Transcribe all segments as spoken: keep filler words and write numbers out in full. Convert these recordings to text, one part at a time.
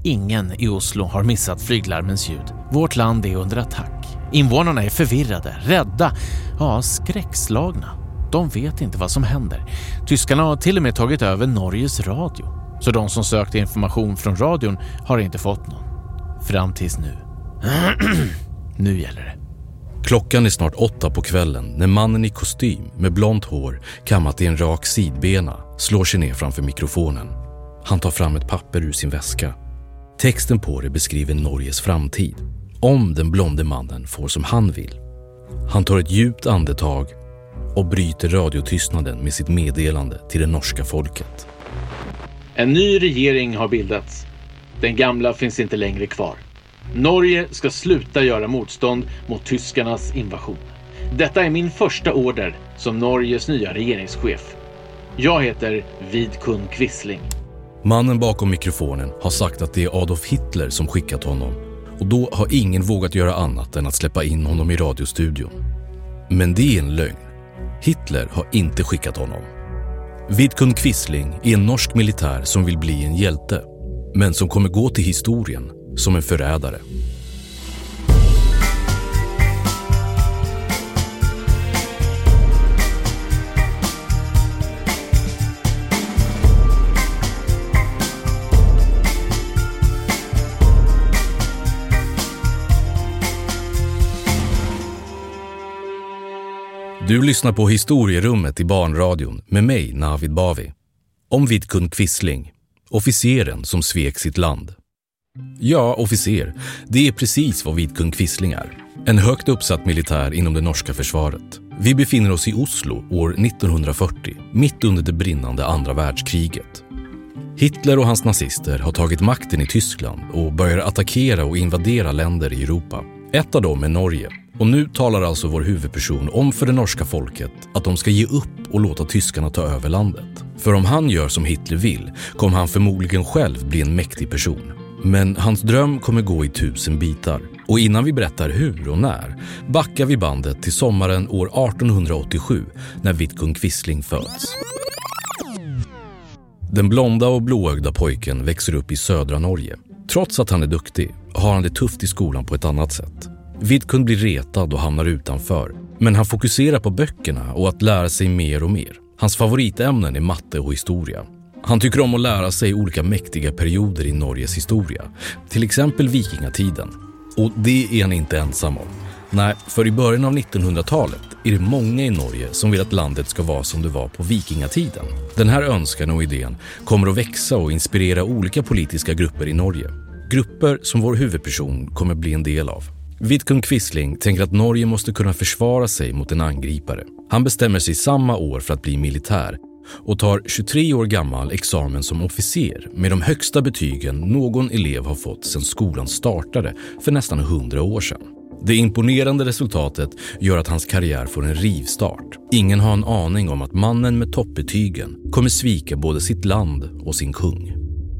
Ingen i Oslo har missat flyglarmens ljud. Vårt land är under attack. Invånarna är förvirrade, rädda, ja, skräckslagna. De vet inte vad som händer. Tyskarna har till och med tagit över Norges radio. Så de som sökte information från radion har inte fått någon. Fram tills nu. Nu gäller det. Klockan är snart åtta på kvällen när mannen i kostym med blont hår kammat i en rak sidbena slår sig ner framför mikrofonen. Han tar fram ett papper ur sin väska. Texten på det beskriver Norges framtid. Om den blonde mannen får som han vill. Han tar ett djupt andetag och bryter radiotystnaden med sitt meddelande till det norska folket. En ny regering har bildats. Den gamla finns inte längre kvar. Norge ska sluta göra motstånd mot tyskarnas invasion. Detta är min första order som Norges nya regeringschef. Jag heter Vidkun Quisling. Mannen bakom mikrofonen har sagt att det är Adolf Hitler som skickat honom. Och då har ingen vågat göra annat än att släppa in honom i radiostudion. Men det är en lögn. Hitler har inte skickat honom. Vidkun Quisling är en norsk militär som vill bli en hjälte. Men som kommer gå till historien som en förrädare. Du lyssnar på Historierummet i Barnradion med mig, Navid Bavi. Om Vidkun Quisling, officeren som svek sitt land. Ja, officer. Det är precis vad Vidkun Quisling är. En högt uppsatt militär inom det norska försvaret. Vi befinner oss i Oslo år nittonhundrafyrtio, mitt under det brinnande andra världskriget. Hitler och hans nazister har tagit makten i Tyskland och börjar attackera och invadera länder i Europa. Ett av dem är Norge. Och nu talar alltså vår huvudperson om för det norska folket att de ska ge upp och låta tyskarna ta över landet. För om han gör som Hitler vill kommer han förmodligen själv bli en mäktig person. Men hans dröm kommer gå i tusen bitar. Och innan vi berättar hur och när backar vi bandet till sommaren år artonhundraåttiosju när Vidkun Quisling föds. Den blonda och blåögda pojken växer upp i södra Norge. Trots att han är duktig har han det tufft i skolan på ett annat sätt. Vidkun blir retad och hamnar utanför. Men han fokuserar på böckerna och att lära sig mer och mer. Hans favoritämnen är matte och historia. Han tycker om att lära sig olika mäktiga perioder i Norges historia. Till exempel vikingatiden. Och det är han inte ensam om. Nej, för i början av nittonhundratalet är det många i Norge som vill att landet ska vara som det var på vikingatiden. Den här önskan och idén kommer att växa och inspirera olika politiska grupper i Norge. Grupper som vår huvudperson kommer bli en del av. Vidkun Quisling tänker att Norge måste kunna försvara sig mot en angripare. Han bestämmer sig samma år för att bli militär och tar tjugotre år gammal examen som officer med de högsta betygen någon elev har fått sedan skolan startade för nästan hundra år sedan. Det imponerande resultatet gör att hans karriär får en rivstart. Ingen har en aning om att mannen med toppbetygen kommer svika både sitt land och sin kung.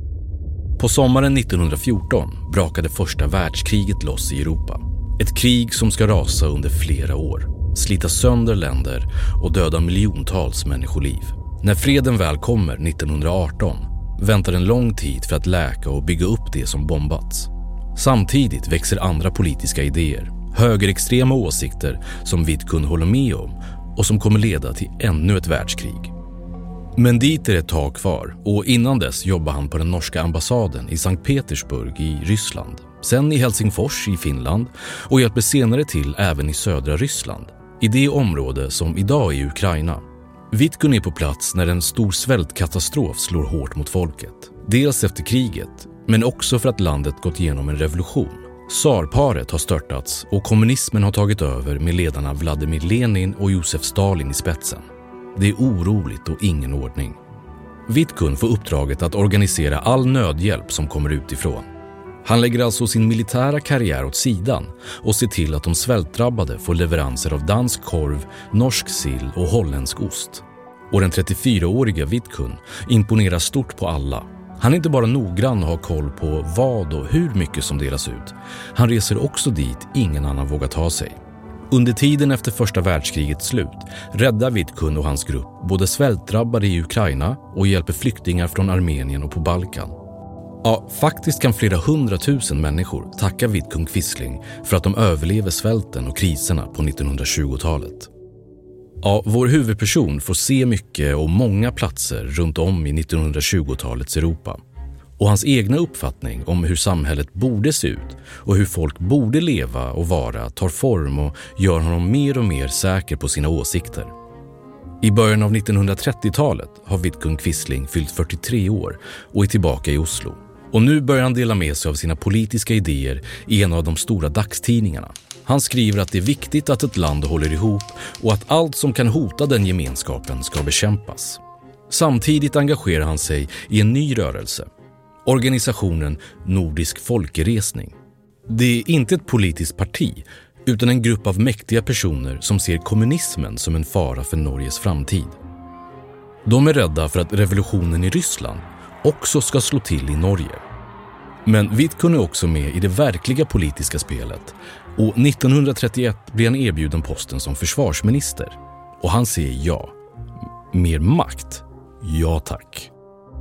På sommaren nittonhundrafjorton brakade första världskriget loss i Europa. Ett krig som ska rasa under flera år, slita sönder länder och döda miljontals människoliv. När freden väl kommer nittonhundraarton väntar en lång tid för att läka och bygga upp det som bombats. Samtidigt växer andra politiska idéer, högerextrema åsikter som Vidkun håller med om och som kommer leda till ännu ett världskrig. Men dit är ett tag kvar och innan dess jobbar han på den norska ambassaden i Sankt Petersburg i Ryssland. Sen i Helsingfors i Finland och hjälper senare till även i södra Ryssland. I det område som idag är Ukraina. Vidkun är på plats när en stor svältkatastrof slår hårt mot folket. Dels efter kriget, men också för att landet gått igenom en revolution. Tsarparet har störtats och kommunismen har tagit över med ledarna Vladimir Lenin och Josef Stalin i spetsen. Det är oroligt och ingen ordning. Vidkun får uppdraget att organisera all nödhjälp som kommer utifrån. Han lägger alltså sin militära karriär åt sidan och ser till att de svältdrabbade får leveranser av dansk korv, norsk sill och holländsk ost. Och den trettiofyraåriga Vidkun imponerar stort på alla. Han är inte bara noggrann och har koll på vad och hur mycket som delas ut. Han reser också dit ingen annan vågar ta sig. Under tiden efter första världskrigets slut räddar Vidkun och hans grupp både svältdrabbade i Ukraina och hjälper flyktingar från Armenien och på Balkan. Ja, faktiskt kan flera hundratusen människor tacka Vidkun Quisling för att de överlever svälten och kriserna på nittonhundratjugotalet. Ja, vår huvudperson får se mycket och många platser runt om i nittonhundratjugotalets Europa. Och hans egna uppfattning om hur samhället borde se ut och hur folk borde leva och vara tar form och gör honom mer och mer säker på sina åsikter. I början av nittonhundratrettiotalet har Vidkun Quisling fyllt fyrtiotre år och är tillbaka i Oslo. Och nu börjar han dela med sig av sina politiska idéer i en av de stora dagstidningarna. Han skriver att det är viktigt att ett land håller ihop och att allt som kan hota den gemenskapen ska bekämpas. Samtidigt engagerar han sig i en ny rörelse, organisationen Nordisk Folkeresning. Det är inte ett politiskt parti utan en grupp av mäktiga personer som ser kommunismen som en fara för Norges framtid. De är rädda för att revolutionen i Ryssland också ska slå till i Norge. Men Vidkun är också med i det verkliga politiska spelet och nittonhundratrettioett blir han erbjuden posten som försvarsminister. Och han säger ja. Mer makt? Ja tack.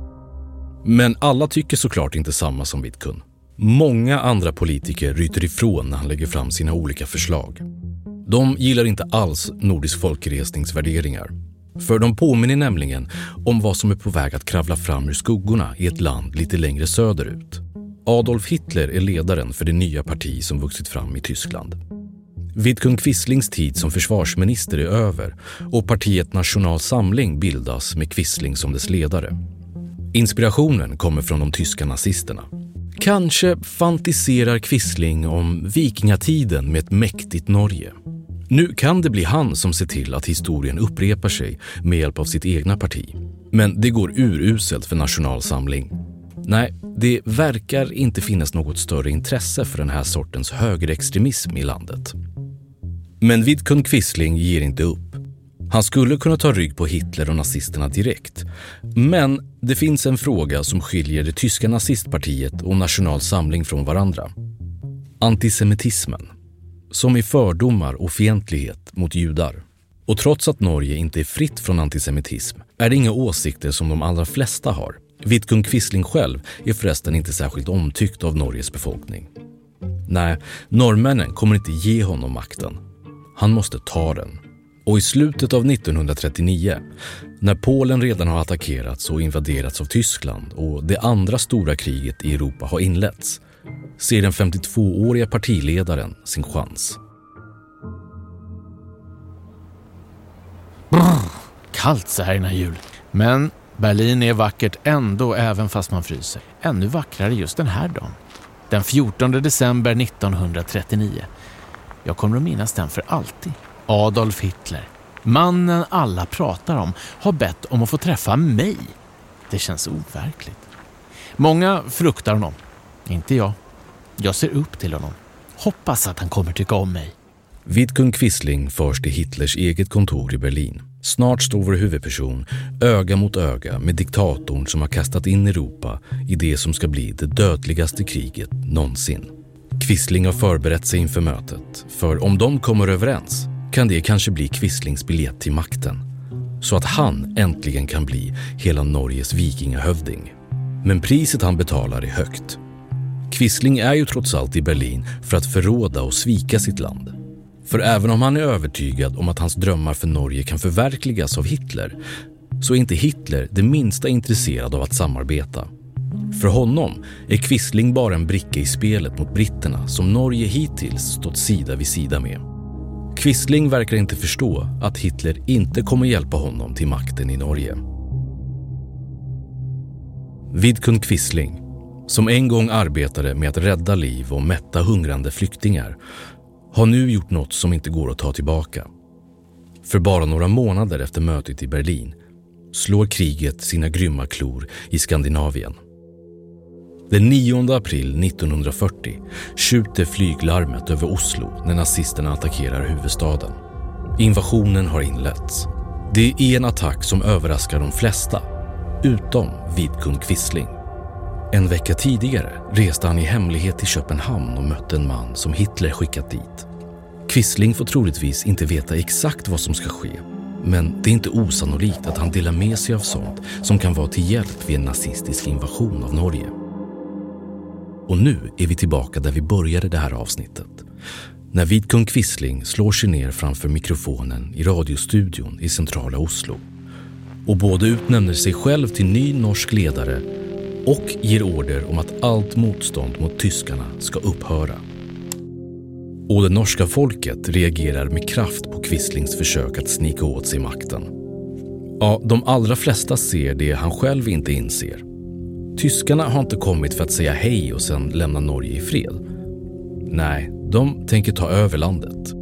Men alla tycker såklart inte samma som Vidkun. Många andra politiker ryter ifrån när han lägger fram sina olika förslag. De gillar inte alls Nordisk Folkeresningsvärderingar. För de påminner nämligen om vad som är på väg att kravla fram ur skuggorna i ett land lite längre söderut. Adolf Hitler är ledaren för det nya parti som vuxit fram i Tyskland. Vidkun Quislings tid som försvarsminister är över och partiet National Samling bildas med Quisling som dess ledare. Inspirationen kommer från de tyska nazisterna. Kanske fantiserar Quisling om vikingatiden med ett mäktigt Norge. Nu kan det bli han som ser till att historien upprepar sig med hjälp av sitt egna parti. Men det går uruselt för National Samling. Nej, det verkar inte finnas något större intresse för den här sortens högerextremism i landet. Men Vidkun Quisling ger inte upp. Han skulle kunna ta rygg på Hitler och nazisterna direkt. Men det finns en fråga som skiljer det tyska nazistpartiet och National Samling från varandra. Antisemitismen. Som i fördomar och fientlighet mot judar. Och trots att Norge inte är fritt från antisemitism är det inga åsikter som de allra flesta har. Vidkun Quisling själv är förresten inte särskilt omtyckt av Norges befolkning. Nej, norrmännen kommer inte ge honom makten. Han måste ta den. Och i slutet av nittonhundratrettionio, när Polen redan har attackerats och invaderats av Tyskland och det andra stora kriget i Europa har inletts, ser den femtiotvååriga partiledaren sin chans. Brr, kallt så här innan jul. Men Berlin är vackert ändå även fast man fryser. Ännu vackrare just den här dagen. Den fjortonde december nittonhundratrettionio. Jag kommer att minnas den för alltid. Adolf Hitler, mannen alla pratar om, har bett om att få träffa mig. Det känns overkligt. Många fruktar honom. Inte jag. Jag ser upp till honom. Hoppas att han kommer tycka om mig. Vidkun Quisling förs till Hitlers eget kontor i Berlin. Snart står vår huvudperson öga mot öga med diktatorn som har kastat in Europa i det som ska bli det dödligaste kriget någonsin. Quisling har förberett sig inför mötet, för om de kommer överens kan det kanske bli Quislings biljett till makten. Så att han äntligen kan bli hela Norges vikingahövding. Men priset han betalar är högt. Quisling är ju trots allt i Berlin för att förråda och svika sitt land. För även om han är övertygad om att hans drömmar för Norge kan förverkligas av Hitler, så är inte Hitler det minsta intresserad av att samarbeta. För honom är Quisling bara en bricka i spelet mot britterna som Norge hittills stått sida vid sida med. Quisling verkar inte förstå att Hitler inte kommer hjälpa honom till makten i Norge. Vidkun Quisling, som en gång arbetade med att rädda liv och mätta hungrande flyktingar, har nu gjort något som inte går att ta tillbaka. För bara några månader efter mötet i Berlin slår kriget sina grymma klor i Skandinavien. Den nionde april nittonhundrafyrtio skjuter flyglarmet över Oslo när nazisterna attackerar huvudstaden. Invasionen har inletts. Det är en attack som överraskar de flesta, utom Vidkun Quisling. En vecka tidigare reste han i hemlighet till Köpenhamn och mötte en man som Hitler skickat dit. Quisling får troligtvis inte veta exakt vad som ska ske, men det är inte osannolikt att han delar med sig av sånt som kan vara till hjälp vid en nazistisk invasion av Norge. Och nu är vi tillbaka där vi började det här avsnittet. När Vidkun Quisling slår sig ner framför mikrofonen i radiostudion i centrala Oslo. Och både utnämner sig själv till ny norsk ledare och ger order om att allt motstånd mot tyskarna ska upphöra. Och det norska folket reagerar med kraft på Quislings försök att snika åt sig makten. Ja, de allra flesta ser det han själv inte inser. Tyskarna har inte kommit för att säga hej och sen lämna Norge i fred. Nej, de tänker ta över landet.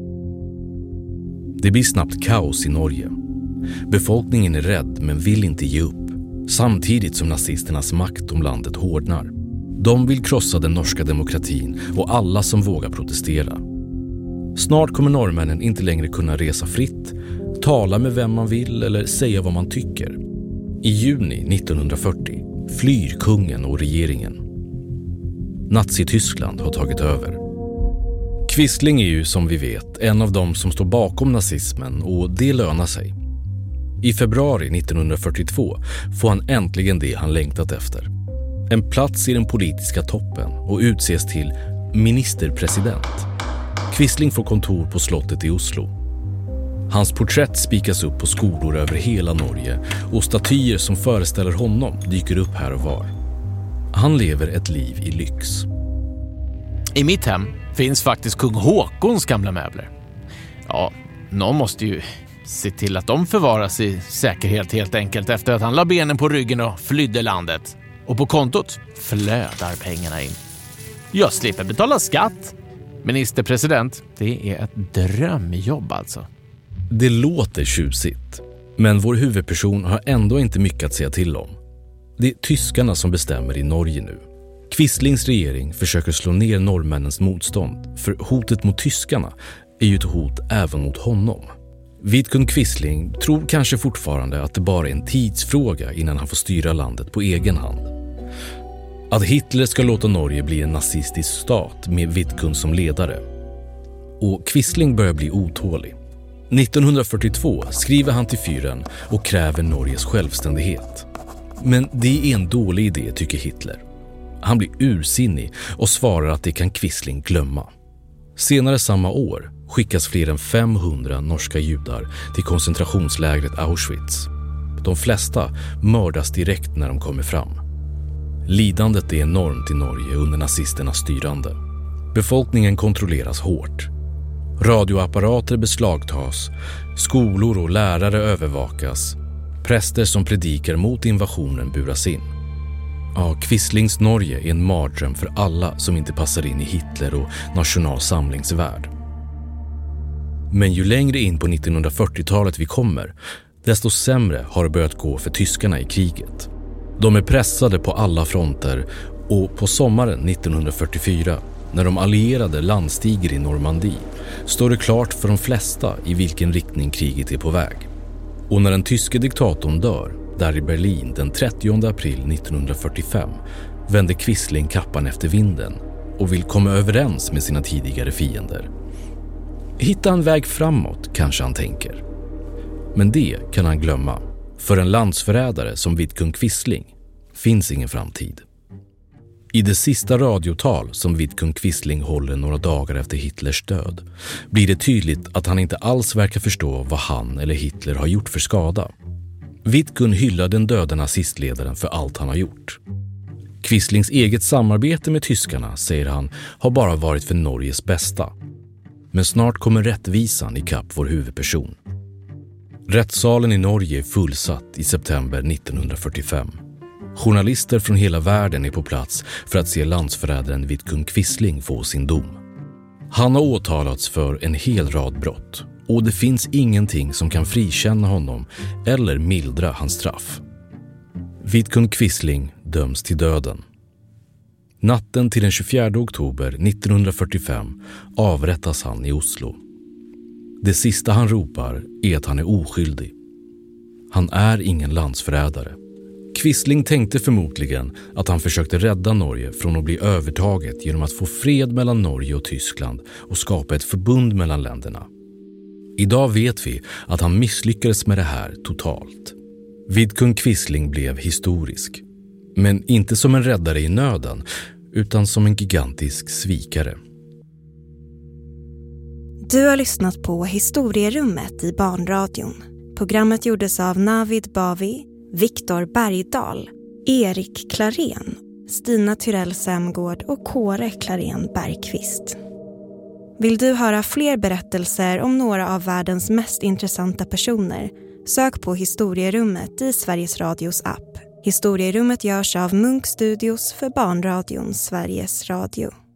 Det blir snabbt kaos i Norge. Befolkningen är rädd men vill inte ge upp, samtidigt som nazisternas makt om landet hårdnar. De vill krossa den norska demokratin och alla som vågar protestera. Snart kommer norrmännen inte längre kunna resa fritt, tala med vem man vill eller säga vad man tycker. I juni nittonhundrafyrtio flyr kungen och regeringen. Nazi-Tyskland har tagit över. Quisling är ju som vi vet en av dem som står bakom nazismen och det lönar sig. I februari nittonhundrafyrtiotvå får han äntligen det han längtat efter. En plats i den politiska toppen och utses till ministerpresident. Quisling får kontor på slottet i Oslo. Hans porträtt spikas upp på skolor över hela Norge och statyer som föreställer honom dyker upp här och var. Han lever ett liv i lyx. I mitt hem finns faktiskt kung Håkons gamla möbler. Ja, någon måste ju se till att de förvaras i säkerhet helt enkelt efter att han la benen på ryggen och flydde landet. Och på kontot flödar pengarna in. Jag slipper betala skatt. Ministerpresident, det är ett drömjobb alltså. Det låter tjusigt, men vår huvudperson har ändå inte mycket att säga till om. Det är tyskarna som bestämmer i Norge nu. Quislings regering försöker slå ner norrmännens motstånd, för hotet mot tyskarna är ju ett hot även mot honom. Vidkun Quisling tror kanske fortfarande att det bara är en tidsfråga innan han får styra landet på egen hand. Att Hitler ska låta Norge bli en nazistisk stat med Vidkun som ledare. Och Quisling börjar bli otålig. nittonhundrafyrtiotvå skriver han till fyren och kräver Norges självständighet. Men det är en dålig idé, tycker Hitler. Han blir ursinnig och svarar att det kan Quisling glömma. Senare samma år skickas fler än femhundra norska judar till koncentrationslägret Auschwitz. De flesta mördas direkt när de kommer fram. Lidandet är enormt i Norge under nazisternas styrande. Befolkningen kontrolleras hårt. Radioapparater beslagtas, skolor och lärare övervakas. Präster som predikar mot invasionen buras in. Ja, Quislings Norge är en mardröm för alla som inte passar in i Hitler och national samlingsvärld. Men ju längre in på nittonhundrafyrtiotalet vi kommer, desto sämre har det börjat gå för tyskarna i kriget. De är pressade på alla fronter och på sommaren nittonhundrafyrtiofyra, när de allierade landstiger i Normandie, står det klart för de flesta i vilken riktning kriget är på väg. Och när den tyske diktatorn dör, där i Berlin den trettionde april nittonhundrafyrtiofem, vänder Quisling kappan efter vinden och vill komma överens med sina tidigare fiender. Hitta en väg framåt, kanske han tänker. Men det kan han glömma. För en landsförrädare som Vidkun Quisling finns ingen framtid. I det sista radiotal som Vidkun Quisling håller några dagar efter Hitlers död blir det tydligt att han inte alls verkar förstå vad han eller Hitler har gjort för skada. Vidkun hyllar den döda nazistledaren för allt han har gjort. Quislings eget samarbete med tyskarna, säger han, har bara varit för Norges bästa. Men snart kommer rättvisan i kapp vår huvudperson. Rättssalen i Norge är fullsatt i september nittonhundrafyrtiofem. Journalister från hela världen är på plats för att se landsförrädaren Vidkun Quisling få sin dom. Han har åtalats för en hel rad brott och det finns ingenting som kan frikänna honom eller mildra hans straff. Vidkun Quisling döms till döden. Natten till den tjugofjärde oktober nittonhundrafyrtiofem avrättas han i Oslo. Det sista han ropar är att han är oskyldig. Han är ingen landsförrädare. Quisling tänkte förmodligen att han försökte rädda Norge från att bli övertaget genom att få fred mellan Norge och Tyskland och skapa ett förbund mellan länderna. Idag vet vi att han misslyckades med det här totalt. Vidkun Quisling blev historisk. Men inte som en räddare i nöden, utan som en gigantisk svikare. Du har lyssnat på Historierummet i Barnradion. Programmet gjordes av Navid Bavi, Viktor Bergdahl, Erik Klarén, Stina Tyrell Sämgård och Kåre Klarén Bergqvist. Vill du höra fler berättelser om några av världens mest intressanta personer? Sök på Historierummet i Sveriges Radios app. Historierummet görs av Munk Studios för Barnradion Sveriges Radio.